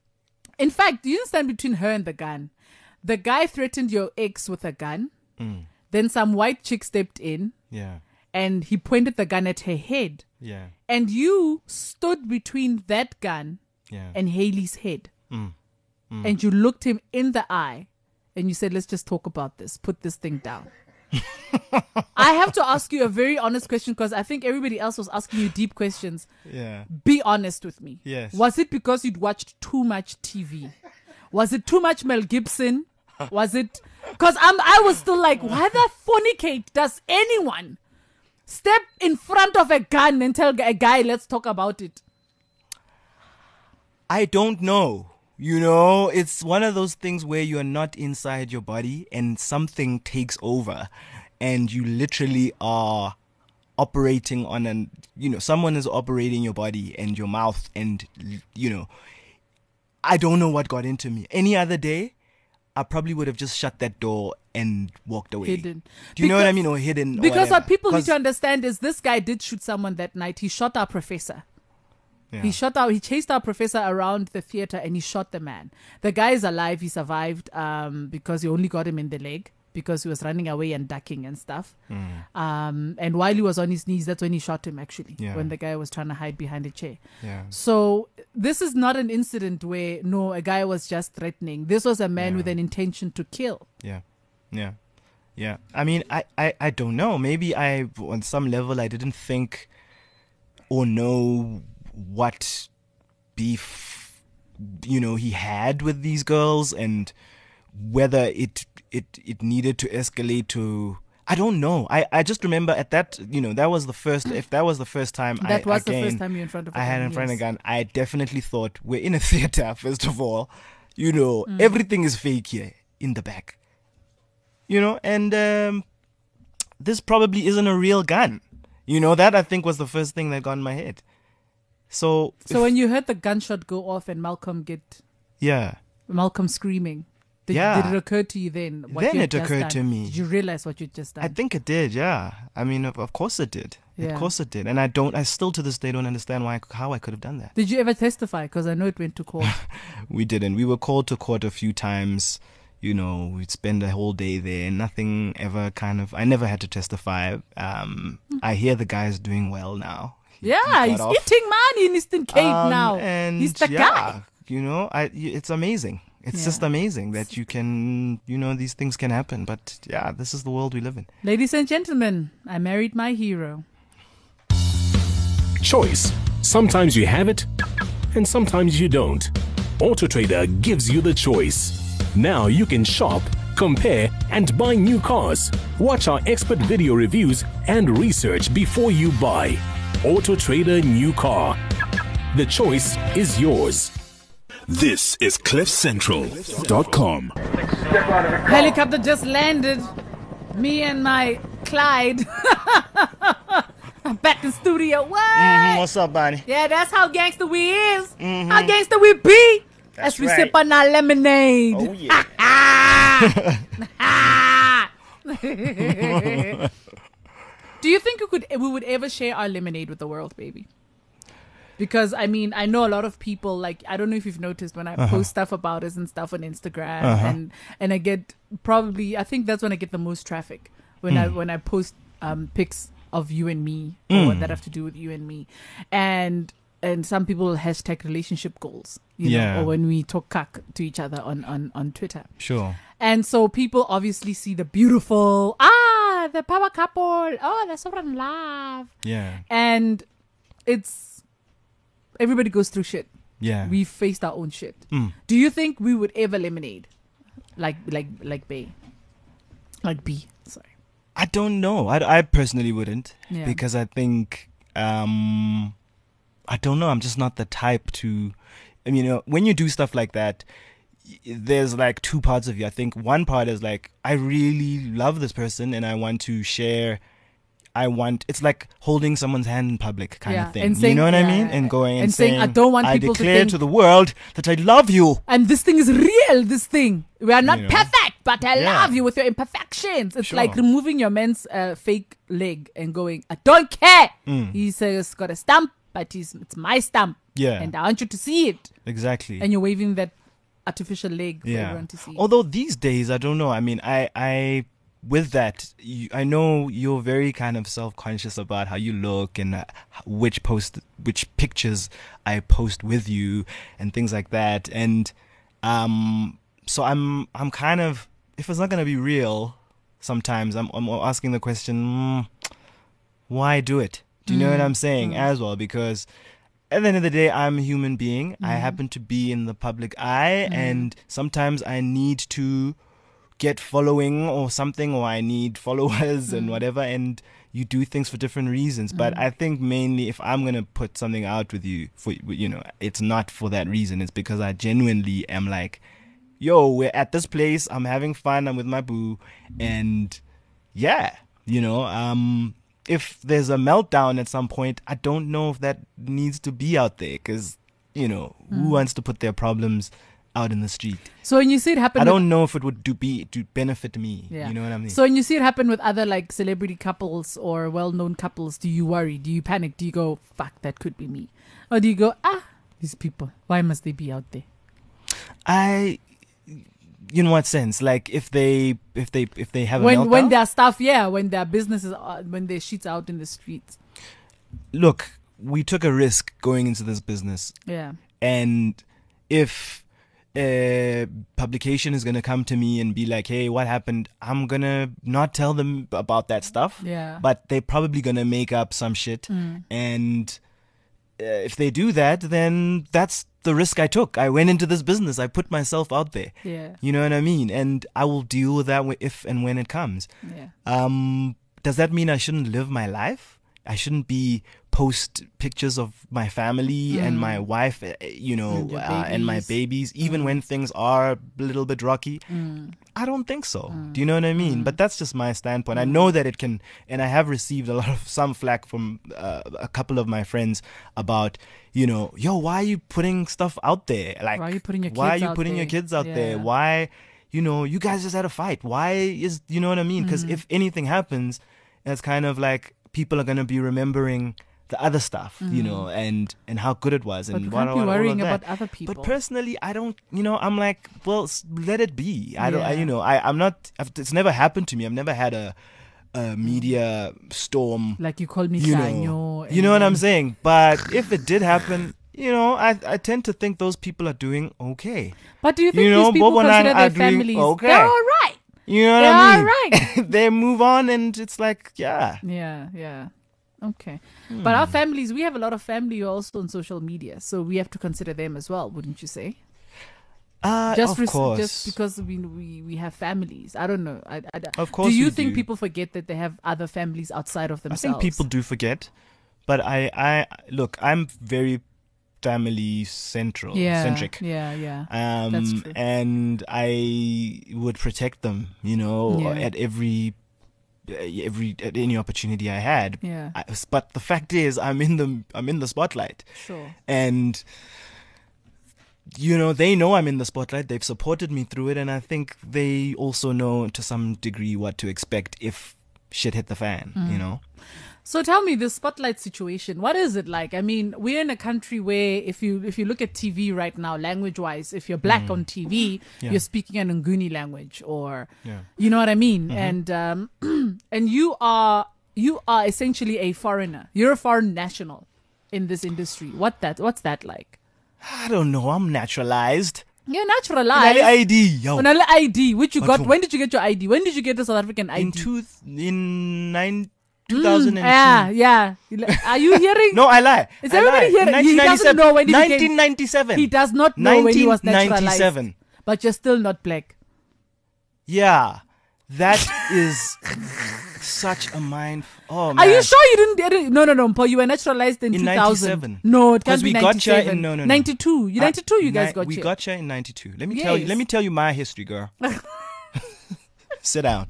In fact, you didn't stand between her and the gun. The guy threatened your ex with a gun. Mm. Then some white chick stepped in. Yeah. And he pointed the gun at her head. Yeah. And you stood between that gun Yeah. and Haley's head. Mm. Mm. And you looked him in the eye and you said, let's just talk about this. Put this thing down. I have to ask you a very honest question because I think everybody else was asking you deep questions. Yeah. Be honest with me. Yes. Was it because you'd watched too much T V? Was it too much Mel Gibson? Was it... Because I'm I was still like, why the fornicate does anyone step in front of a gun and tell a guy, let's talk about it? I don't know. You know, it's one of those things where you're not inside your body and something takes over and you literally are operating on an, you know, someone is operating your body and your mouth and, you know, I don't know what got into me. Any other day, I probably would have just shut that door and walked away. Hidden. Do you know what I Because- mean? Or hidden. or Because what whatever. people need 'Cause- to understand is this guy did shoot someone that night. He shot our professor. Yeah. He shot out. He chased our professor around the theater and he shot the man. The guy is alive. He survived um, because he only got him in the leg because he was running away and ducking and stuff. Mm. Um, and while he was on his knees, that's when he shot him. Actually, Yeah. when the guy was trying to hide behind a chair. Yeah. So this is not an incident where no, a guy was just threatening. This was a man Yeah. with an intention to kill. Yeah. Yeah. Yeah. I mean, I, I, I don't know. Maybe I, on some level, I didn't think or know what beef, you know, he had with these girls and whether it, it, it needed to escalate to, I don't know. I, I just remember at that, you know, that was the first, if that was the first time That I, was again, the first time you were in front of a I had gun, in front of a yes. gun, I definitely thought we're in a theater, first of all. You know, Mm. everything is fake here in the back. You know, and um, this probably isn't a real gun. You know, that I think was the first thing that got in my head. So, So if- when you heard the gunshot go off and Malcolm get yeah, Malcolm screaming, did, Yeah. did it occur to you then? What Then you had it just occurred done? to me. Did you realize what you'd just done? I think it did. Yeah, I mean, of, of course it did. Yeah. Of course it did. And I don't, I still to this day don't understand why, how I could have done that. Did you ever testify? Because I know it went to court. We didn't. We were called to court a few times. You know, we'd spend a whole day there. Nothing ever kind of. I never had to testify. Um, I hear the guy's doing well now. He- he yeah, got he's off. eating money in Eastern Cape Um, now. and He's the yeah, guy. You know, I. y- It's amazing. It's Yeah. just amazing that you can. You know, these things can happen. But yeah, this is the world we live in. Ladies and gentlemen, I married my hero. Choice. Sometimes you have it, and sometimes you don't. AutoTrader gives you the choice. Now you can shop, compare, and buy new cars. Watch our expert video reviews and research before you buy. AutoTrader New Car. The choice is yours. This is cliff central dot com. Helicopter just landed. Me and my Clyde. I'm back in studio. What? What's up, Bonnie? Yeah, that's how gangster we is. How gangster we be. That's As we right. sip on our lemonade. Oh yeah. Do you think we could we would ever share our lemonade with the world, baby? Because I mean, I know a lot of people, like, I don't know if you've noticed when I Uh-huh. post stuff about us and stuff on Instagram, and and I get probably I think that's when I get the most traffic when Hmm. I when I post um pics of you and me or that have to do with you and me, and and some people hashtag relationship goals, you Yeah. know, or when we talk cuck to each other on on on Twitter. Sure. And so people obviously see the beautiful, ah, the power couple, oh, they're so in love. Yeah. And it's, everybody goes through shit. Yeah. We've faced our own shit. Mm. Do you think we would ever lemonade? Like, like, like B? Like B, sorry. I don't know. I, I personally wouldn't Yeah. because I think um, I don't know. I'm just not the type to. I mean, you know, when you do stuff like that, y- there's like two parts of you. I think one part is like I really love this person and I want to share. I want. It's like holding someone's hand in public kind Yeah, of thing. and you saying- know what I yeah, mean? yeah, And going and, and saying, "I don't want I people to declare think- to the world that I love you. And this thing is real, this thing. We are not You know? perfect, but I Yeah. love you with your imperfections. It's Sure. like removing your man's uh, fake leg and going, I don't care. Mm. He says, got a stamp, but he's, it's my stamp. Yeah. And I want you to see it. Exactly. And you're waving that artificial leg for Yeah. everyone to see. Although these days, I don't know. I mean, I, I, with that, you, I know you're very kind of self-conscious about how you look and uh, which post, which pictures I post with you and things like that. And, um, so I'm, I'm kind of, if it's not going to be real, sometimes I'm, I'm asking the question, mm, why do it? Do you know what I'm saying as well? Because at the end of the day, I'm a human being. I happen to be in the public eye, and sometimes I need to get following or something, or I need followers and whatever, and you do things for different reasons. But I think mainly if I'm going to put something out with you, for you know, it's not for that reason. It's because I genuinely am like, yo, we're at this place, I'm having fun, I'm with my boo, and yeah, you know, um... if there's a meltdown at some point, I don't know if that needs to be out there because, you know, who wants to put their problems out in the street? So when you see it happen, I with- don't know if it would do be to benefit me. Yeah. You know what I mean? So when you see it happen with other like celebrity couples or well-known couples, do you worry? Do you panic? Do you go, fuck, that could be me? Or do you go, ah, these people, why must they be out there? I, in what sense? Like if they, if they, if they have a When meltdown? when their stuff, yeah, when their businesses, are, when their shit's out in the streets. Look, we took a risk going into this business, Yeah. and if a publication is going to come to me and be like, hey, what happened? I'm going to not tell them about that stuff. Yeah. But they're probably going to make up some shit. And uh, if they do that, then that's the risk I took. I went into this business. I put myself out there. Yeah. You know what I mean? And I will deal with that if and when it comes. Yeah. Um, does that mean I shouldn't live my life? I shouldn't be post pictures of my family and my wife, uh, you know, And your uh, and my babies. babies, even when things are a little bit rocky. I don't think so. Do you know what I mean? But that's just my standpoint. I know that it can, and I have received a lot of some flack from uh, a couple of my friends about, you know, yo, why are you putting stuff out there? Like, Why are you putting your why are kids you out putting your there? kids out Yeah. there? Why, you know, you guys just had a fight. Why is, you know what I mean? Because if anything happens, it's kind of like people are going to be remembering the other stuff, you know, and and how good it was, But and we what, can't be what, all of worrying that. about other people. But personally, I don't, you know, I'm like, well, s- let it be. I don't, I, Yeah. you know, I I'm not. I've, it's never happened to me. I've never had a a media storm. Like you call me You Klanyo know, and you know what I'm then- saying. But if it did happen, you know, I I tend to think those people are doing okay. But do you think You know, these people Bobo and consider I their are doing families? okay. They're all right. You know what They're I all mean? right. They move on, and it's like, yeah. Yeah, yeah. Okay. Hmm. But our families, we have a lot of family also on social media. So we have to consider them as well, wouldn't you say? Uh, Just of res- course. just because we, we we have families. I don't know. I, I, Of course Do you we think do. people forget that they have other families outside of I themselves? think people do forget, but I, I look, I'm very family central, yeah, centric. Yeah, yeah. Um, That's true. and I would protect them, you know, Yeah. at every, uh, every, at any opportunity I had. Yeah. I, but the fact is, I'm in the, I'm in the spotlight, Sure. and you know, they know I'm in the spotlight. They've supported me through it, and I think they also know to some degree what to expect if shit hit the fan. Mm. You know. So tell me, the spotlight situation, what is it like? I mean, we're in a country where if you if you look at T V right now, language-wise, if you're black on T V, Yeah. you're speaking an Nguni language, or Yeah. you know what I mean? And um, and you are you are essentially a foreigner. You're a foreign national in this industry. What that what's that like? I don't know. I'm naturalized. You're Nale naturalized. I D, yo. On a I D, which you What got. for? When did you get your I D? When did you get the South African I D? In two in nine two thousand and two. Yeah, yeah. Are you hearing? No, I lie. Is I everybody lie. hearing? He doesn't know when he became- nineteen ninety-seven. He does not know when he was naturalized. nineteen ninety-seven. But you're still not black. Yeah, that is such a mind. Oh man. Are you sure you didn't get it? No, no, no, Paul. You were naturalized in, In two thousand. ninety-seven. No, it 'Cause can't we be got you ninety-seven. in- no, no, no. ninety-two. You ninety-two. You guys Ni- got we you. got you in ninety-two. Let me tell you. Yes. Let me tell you my history, girl. Sit down.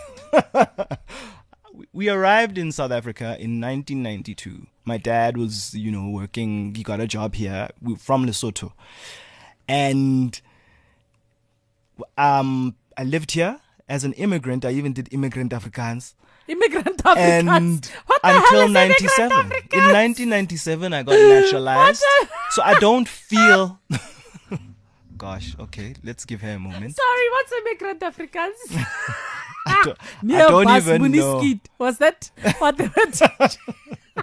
We- we arrived in South Africa in nineteen ninety-two. My dad was, you know, working. He got a job here. We from Lesotho, and um, I lived here as an immigrant. I even did immigrant Afrikaans. Immigrant Africans. And What the hell until is immigrant ninety-seven. In nineteen ninety-seven, I got naturalized. What So I don't feel. gosh. Okay, let's give her a moment. Sorry, what's immigrant Afrikaans? I don't, I Near don't Bas even know. Boenieskiet. Was that what they were teaching?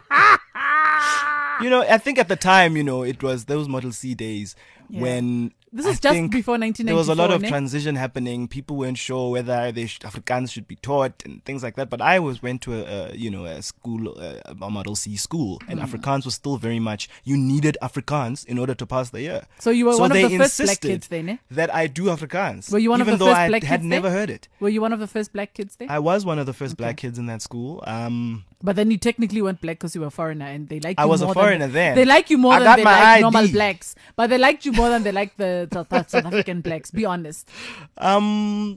You know, I think at the time, you know, it was those Model C days Yeah. when This I is just think before nineteen there was a ninety-four. lot of ne? transition happening. People weren't sure whether they sh- Afrikaans should be taught and things like that. But I was went to a, a you know a school, a, a Model C school, and Mm. Afrikaans was still very much you needed Afrikaans in order to pass the year. So you were So one of they the first black insisted kids then, eh? that I do Afrikaans. Were you one of even the though first I black had kids never there? heard it. Were you one of the first black kids there? I was one of the first Okay. black kids in that school. Um, But then you technically weren't black because you were a foreigner, and they like I you was a more foreigner than, then. They like you more I than got they my like I D. normal blacks, but they liked you more than they like the South South African blacks. Be honest. Um,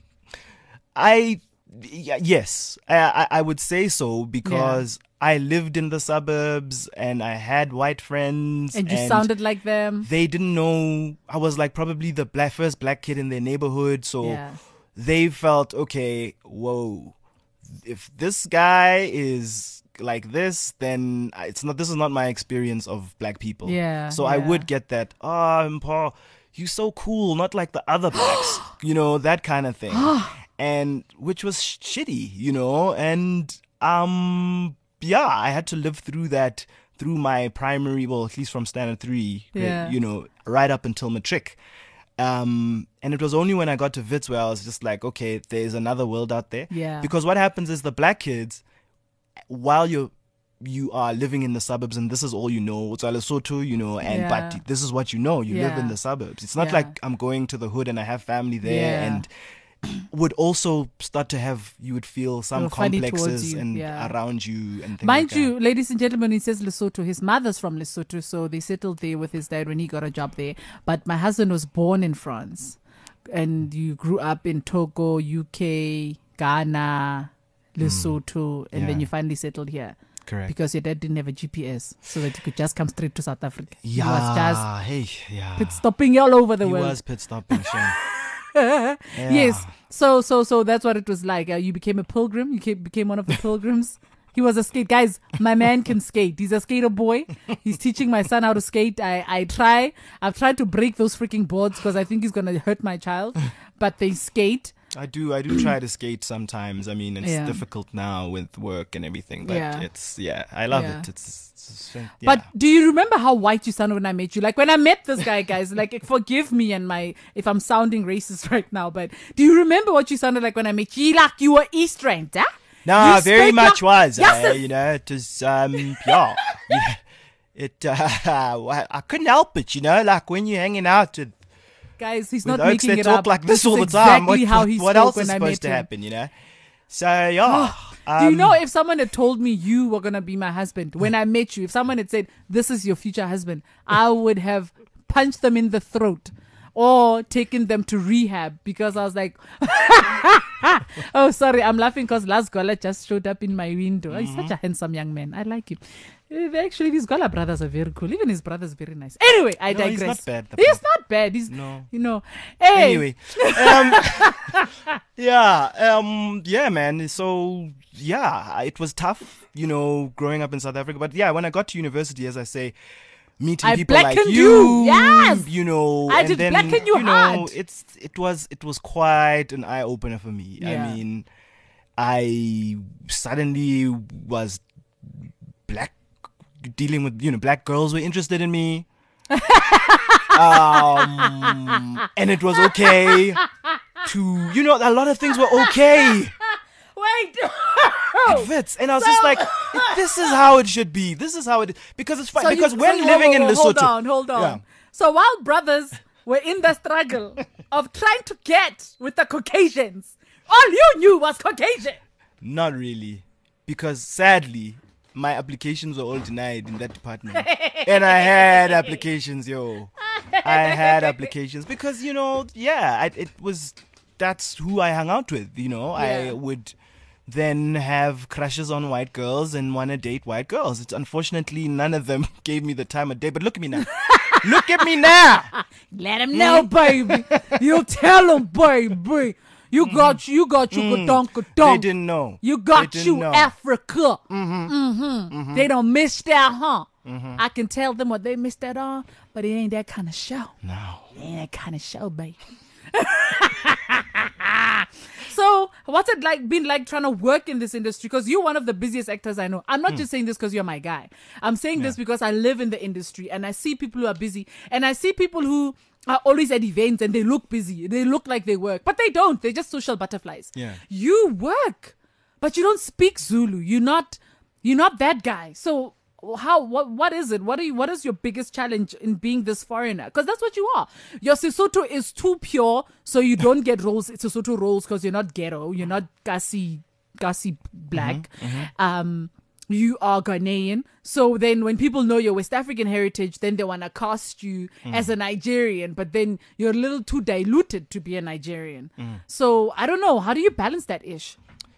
I y- yes, I, I I would say so because I lived in the suburbs and I had white friends, And you sounded like them. They didn't know I was like probably the black, first black kid in their neighborhood, so Yeah. they felt okay. Whoa, if this guy is like this, then it's not. This is not my experience of black people. Yeah, So I yeah. would get that. Oh, Paul, you so cool, not like the other blacks. You know, that kind of thing. And which was sh- shitty, you know. And um, yeah, I had to live through that through my primary, well, at least from standard three, uh, Yeah. you know, right up until matric. Um, and it was only when I got to Wits where I was just like, okay, there's another world out there. Yeah. Because what happens is the black kids, while you're you are living in the suburbs and this is all you know, it's Lesotho, you know, and Yeah. but this is what you know. You live Yeah. in the suburbs. It's not Yeah. like I'm going to the hood and I have family there Yeah. and would also start to have you would feel some Feel funny towards complexes you, and yeah. around you and things Mind like you, ladies and gentlemen, he says Lesotho. His mother's from Lesotho, so they settled there with his dad when he got a job there. But my husband was born in France, and you grew up in Togo, U K, Ghana, Lesotho, and Yeah. then you finally settled here. that. Correct. Because your dad didn't have a G P S, so that you could just come straight to South Africa. yeah, He was just hey, yeah. pit stopping all over the he world. was pit stopping, Shane. Yes. So so so that's what it was like. Uh, you became a pilgrim. You came, became one of the pilgrims. He was a skate guys. My man can skate. He's a skater boy. He's teaching my son how to skate. I I try. I've tried to break those freaking boards because I think he's gonna hurt my child. But they skate. I do, I do try to skate sometimes. I mean, it's Yeah. difficult now with work and everything, but Yeah. it's yeah, I love Yeah. it. It's, it's yeah. But do you remember how white you sounded when I met you? Like when I met this guy, guys. Like forgive me and my if I'm sounding racist right now, but do you remember what you sounded like when I met you? Like you were East Rand, huh? no, You very spoke much like- was. Yes, uh, it's- you know, it was um, yeah, yeah. It uh, I couldn't help it. You know, like when you're hanging out with, Guys, he's with not oaks making that it talk up. like this, is all the time. exactly What, how what, he what spoke else when is I supposed met to him. happen? You know, so yeah. Do you um, know if someone had told me you were gonna be my husband when I met you? If someone had said this is your future husband, I would have punched them in the throat or taken them to rehab because I was like, oh sorry, I'm laughing because Las Gola just showed up in my window. Oh, he's such a handsome young man. I like him. Uh, Actually, these Gola brothers are very cool. Even his brother's very nice. Anyway, I No, digress. he's not bad, the He's brother. not bad. He's No. you know. Hey, Anyway, um, yeah, um, yeah, man. So yeah, it was tough, you know, growing up in South Africa. But yeah, when I got to university, as I say, meeting I people like blackened you, you. Yes. you know, I and did then, blacken you know, hard. it's it was it was quite an eye opener for me. Yeah. I mean, I suddenly was black, dealing with you know black girls were interested in me. um, and it was okay to, you know, a lot of things were okay wait. at Wits. And I was just like, this is how it should be. This is how it is. Because it's fine. So you- because so when you- living in hold, Lesotho. Hold on, hold on. Yeah. So while brothers were in the struggle of trying to get with the Caucasians, all you knew was Caucasian. Not really. Because sadly, my applications were all denied in that department. And I had applications, yo. I had applications. Because, you know, yeah, I, it was, that's who I hung out with, you know. Yeah. I would then have crushes on white girls and want to date white girls. It's unfortunately none of them gave me the time of day. But look at me now. Look at me now. Let him know, baby. You tell him, baby. You got you got you mm. donk They donk. didn't know. You got They you didn't know. Africa. Mm-hmm. Mm-hmm. They don't miss that, huh? Mm-hmm. I can tell them what they missed out on, but it ain't that kind of show. No. It ain't that kind of show, baby. So, what's it like been like trying to work in this industry? Because you're one of the busiest actors I know. I'm not mm. just saying this because you're my guy. I'm saying yeah. this because I live in the industry and I see people who are busy, and I see people who are always at events and they look busy. They look like they work, but they don't. They're just social butterflies. Yeah. You work, but you don't speak Zulu. You're not. You're not that guy. So. How what what is it? What are you, what is your biggest challenge in being this foreigner? Because that's what you are. Your Sesotho is too pure, so you don't get roles Sesotho roles because you're not ghetto, you're not Kasi Kasi black. Mm-hmm, mm-hmm. Um, you are Ghanaian. So then when people know your West African heritage, then they wanna cast you mm. as a Nigerian, but then you're a little too diluted to be a Nigerian. Mm. So I don't know. How do you balance that ish?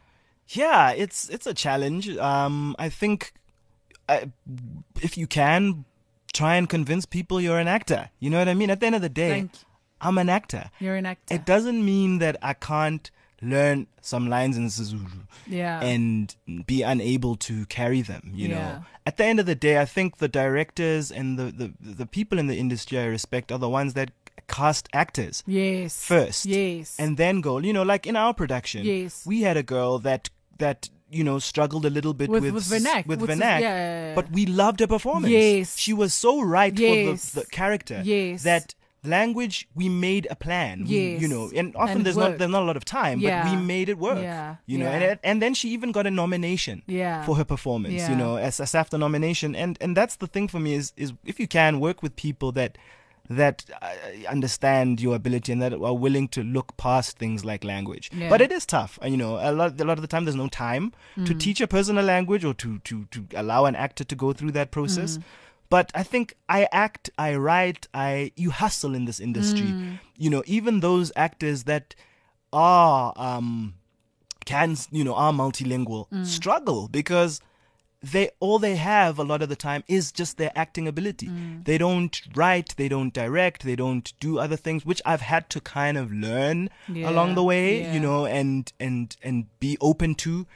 Yeah, it's it's a challenge. Um, I think. Uh, if you can, try and convince people you're an actor. You know what I mean? At the end of the day, I'm an actor. You're an actor. It doesn't mean that I can't learn some lines in Zulu yeah. and be unable to carry them, you yeah. know. At the end of the day, I think the directors and the, the, the people in the industry I respect are the ones that cast actors yes. first. Yes. And then go, you know, like in our production, yes. we had a girl that that you know, struggled a little bit with with, with Vernac, with with Vernac his, yeah. but we loved her performance. Yes, she was so right yes. for the, the character. Yes, that language we made a plan. Yes, we, you know, and often and there's work. not there's not a lot of time, yeah. but we made it work. Yeah, you know, yeah. and and then she even got a nomination. Yeah. for her performance. Yeah. You know, as a SAFTA nomination, and and that's the thing for me is is if you can work with people that. that uh, understand your ability and that are willing to look past things like language. Yeah. But it is tough. You know, a lot, a lot of the time there's no time mm. to teach a person a language or to, to, to allow an actor to go through that process. Mm. But I think I act, I write, I you hustle in this industry. Mm. You know, even those actors that are, um, can, you know, are multilingual mm. struggle because they all they have a lot of the time is just their acting ability. Mm. They don't write, they don't direct, they don't do other things, which I've had to kind of learn yeah. along the way, yeah. you know, and and and be open to.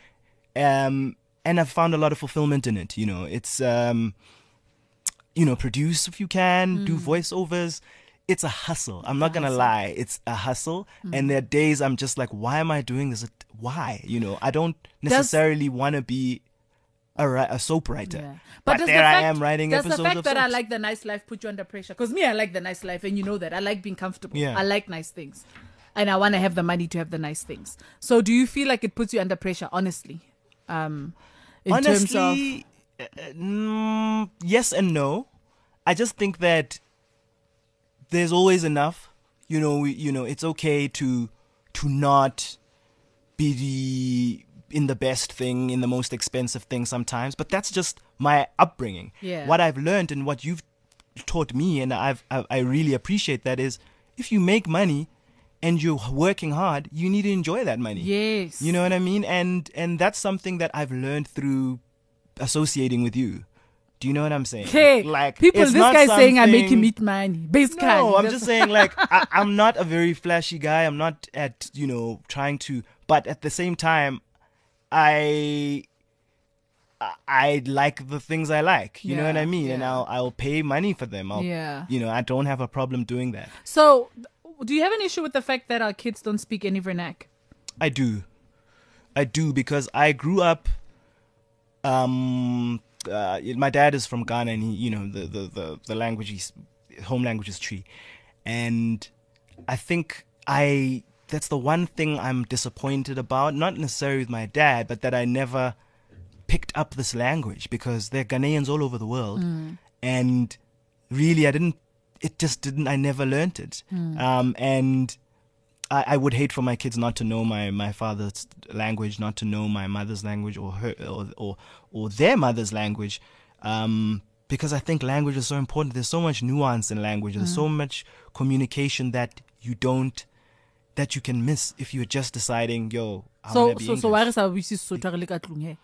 Um, and I've found a lot of fulfillment in it. You know, it's um, you know, produce if you can, mm. do voiceovers. It's a hustle. I'm not gonna lie. It's a hustle, mm. and there are days I'm just like, why am I doing this? Why? You know, I don't necessarily want to be. A, a soap writer, yeah. but, but there the fact, I am writing does episodes the fact of that soaps. I like the nice life put you under pressure? Because me, I like the nice life, and you know that I like being comfortable. Yeah. I like nice things, and I want to have the money to have the nice things. So, do you feel like it puts you under pressure? Honestly, um, in honestly, terms of uh, mm, yes and no. I just think that there's always enough. You know, we, you know, it's okay to to not be the in the best thing, in the most expensive thing sometimes, but that's just my upbringing. Yeah. What I've learned and what you've taught me, and I've, I, I really appreciate that, is if you make money and you're working hard, you need to enjoy that money. Yes. You know what I mean? And and that's something that I've learned through associating with you. Do you know what I'm saying? Hey, like people, this guy saying I make him eat money. Basically, no, I'm just saying like I, I'm not a very flashy guy. I'm not at, you know, trying to, but at the same time, I I like the things I like. You yeah, know what I mean? Yeah. And I'll I'll pay money for them. I'll, yeah. You know, I don't have a problem doing that. So, do you have an issue with the fact that our kids don't speak any Vernac? I do. I do because I grew up. Um, uh, my dad is from Ghana, and he, you know, the the the, the language, he's, home language is Twi, and I think I. That's the one thing I'm disappointed about, not necessarily with my dad, but that I never picked up this language because there are Ghanaians all over the world. Mm. And really, I didn't, it just didn't, I never learned it. Mm. Um, and I, I would hate for my kids not to know my, my father's language, not to know my mother's language or her, or, or, or their mother's language. Um, because I think language is so important. There's so much nuance in language. There's mm. so much communication that you don't, that you can miss if you're just deciding, yo, I so want to be so English. so why is our wishes so target at lunge?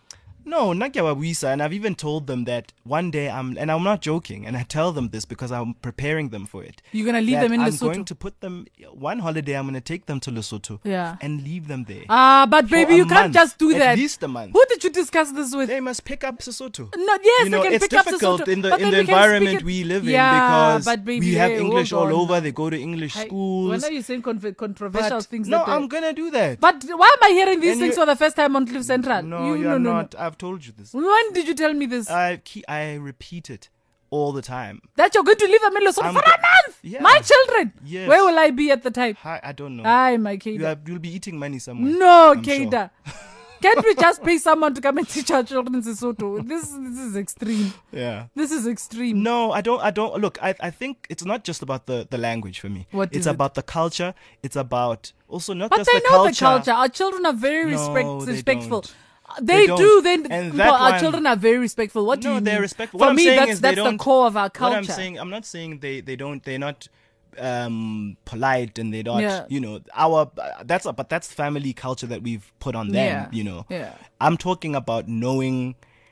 No, Nakyawawisa, and I've even told them that one day I'm, and I'm not joking, and I tell them this because I'm preparing them for it. You're gonna leave that them in I'm Lesotho. I'm going to put them one holiday. I'm going to take them to Lesotho, Yeah. and leave them there. Ah, but for baby, a you can't month, just do at that. At least a month. Who did you discuss this with? They must pick up Sesotho. No, yes, you know, they can it's pick up difficult Sesotho, in the but in then the we can speak environment it- we live Yeah, in because but baby, we have hey, English hold all on. over. They go to English Hey, schools. when are you saying conf- controversial but things? no, that I'm gonna do that. But why am I hearing these And things you- for the first time on Cliff Central? no, you, you're no, no, not. I've told you this. No. When did you tell me this? I keep, I repeat it all the time. That you're going to leave them in Lesotho I'm for go- a month? Yeah. My children? Yes. Where will I be at the time? Hi, I don't know. Hi, my you Keda. are, you'll be eating money somewhere. No, I'm sure. Keda. Can't we just pay someone to come and teach our children Sesotho? This, this is extreme. Yeah. This is extreme. No, I don't. I don't. Look, I I think it's not just about the, the language for me. What it's is it? about the culture. It's about also not But just they the know culture. the culture. Our children are very No, respect, they respectful. don't. Uh, They, They do. don't. Then And well, that our one- children are very respectful. What do no, you mean? they're respectful. For What I'm me, saying that's is they that's the don't- core of our culture. What I'm saying, I'm not saying they they don't. They're not um polite and they don't. Yeah. You know, our uh, that's a, but that's family culture that we've put on them. Yeah. You know. Yeah. I'm talking about knowing.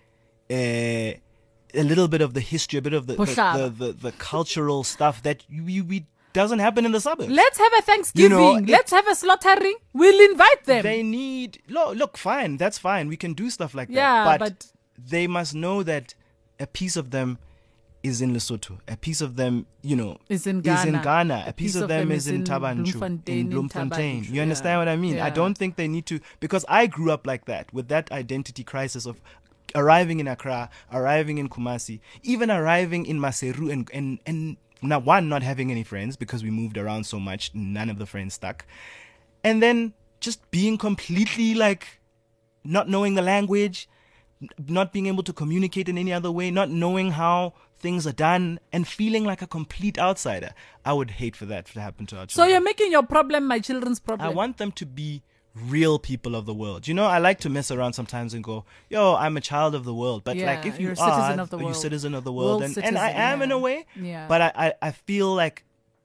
Uh, a little bit of the history, a bit of the the, Bohlaba. the, the, the cultural stuff that we, we doesn't happen in the suburbs. Let's have a Thanksgiving. You know, it- Let's have a slaughtering. We'll invite them. They need look, look fine, that's fine. We can do stuff like Yeah, that. but- they must know that a piece of them is in Lesotho. A piece of them, you know, Is in Is Ghana. in Ghana. A, piece, of them, is in Tabanchu, Bloemfontein, in in Bloemfontein. Tabanchu, You understand yeah. what I mean? I Yeah. don't think they need to, because I grew up like that, with that identity crisis of arriving in Accra, arriving in Kumasi, even arriving in Maseru, and and and now one not having any friends because we moved around so much, none of the friends stuck, and then just being completely like not knowing the language, n- not being able to communicate in any other way, not knowing how things are done, and feeling like a complete outsider. I would hate for that to happen to our So children. you're making your problem my children's problem. I want them to be real people of the world. You know, I like to mess around sometimes and go, yo, I'm a child of the world. But Yeah, like if you you're a are, citizen of the you're world. citizen of the world. World And, citizen, and I am in yeah. a way. Yeah. But I, I, I feel like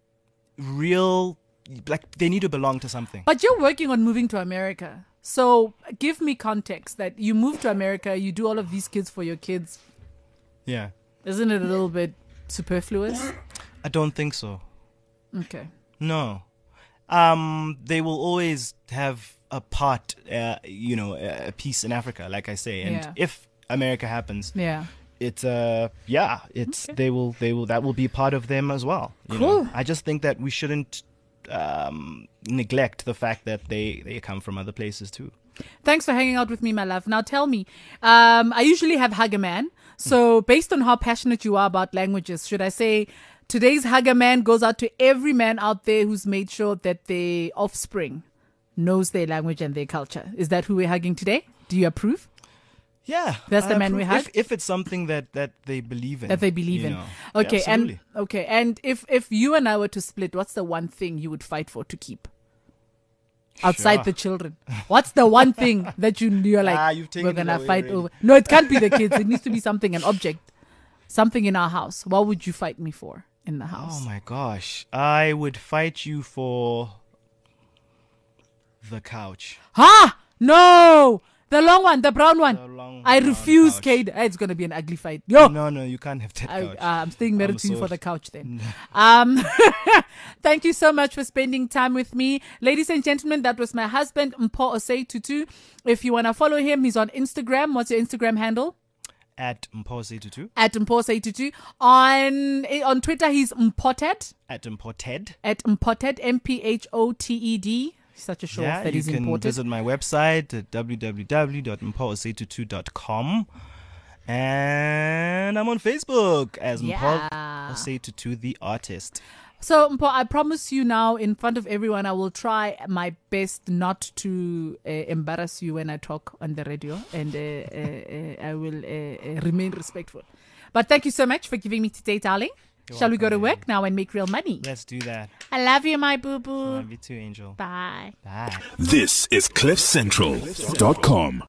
real, like they need to belong to something. But you're working on moving to America. So give me context that you move to America, you do all of these kids for your kids. Yeah. Isn't it a little bit superfluous? I don't think so. Okay. No. Um, they will always have a part, uh, you know, a a piece in Africa, like I say. And Yeah. if America happens, Yeah. it's uh yeah it's Okay. they will they will that will be part of them as well, you Cool. know? I just think that we shouldn't um neglect the fact that they they come from other places too. Thanks for hanging out with me, my love. Now tell me, um, I usually have Hug a Man. So based on how passionate you are about languages, should I say today's Hug a Man goes out to every man out there who's made sure that their offspring knows their language and their culture? Is that who we're hugging today? Do you approve? Yeah, That's the I man we approve. hug? if, if it's something that that they believe in, That they believe you in. know. Okay, Yeah, absolutely. and okay, and if if you and I were to split, what's the one thing you would fight for to keep? Outside Sure. the children, what's the one thing that you you're like Ah, you've taken we're it gonna away fight already. over? No, it can't be the kids. It needs to be something, an object, something in our house. What would you fight me for in the house? Oh my gosh, I would fight you for the couch. Ha! No, the long one, the brown one. The long I brown refuse, couch. Kate. It's gonna be an ugly fight. Yo, No, no, you can't have that I, couch. uh, I'm staying married I'm to you so- for the couch then. Um, thank you so much for spending time with me. Ladies and gentlemen, that was my husband, Mpho Osei Tutu. If you want to follow him, he's on Instagram. What's your Instagram handle? At Mpose Tutu, At Mpho Osei Tutu. On, eh, on Twitter, he's Mphoted. at Imported. At Mphoted, M P H O T E D. Such a show Yeah, that you is can important. visit my website at w w w dot mpose dot com, and I'm on Facebook as Yeah. Mpose the artist. So, Mpho, I promise you now, in front of everyone, I will try my best not to uh, embarrass you when I talk on the radio, and uh, uh, uh, I will uh, uh, remain respectful. But thank you so much for giving me today, darling. You're Shall we go to welcome, work now and make real money? Let's do that. I love you, my boo-boo. Love you too, Angel. Bye. Bye. This is cliff central dot com.